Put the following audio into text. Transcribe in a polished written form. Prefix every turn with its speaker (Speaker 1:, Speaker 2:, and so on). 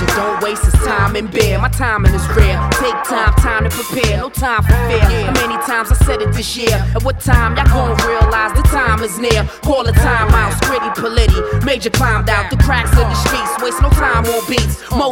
Speaker 1: danger, don't waste his time and bear. My timing is rare. Take time to prepare. No time for fear. How many times I said it this year? At what time y'all gon' realize the time is near? Call a time out, Gritty Politi. Major climbed out the cracks of the streets. Waste no time on beats.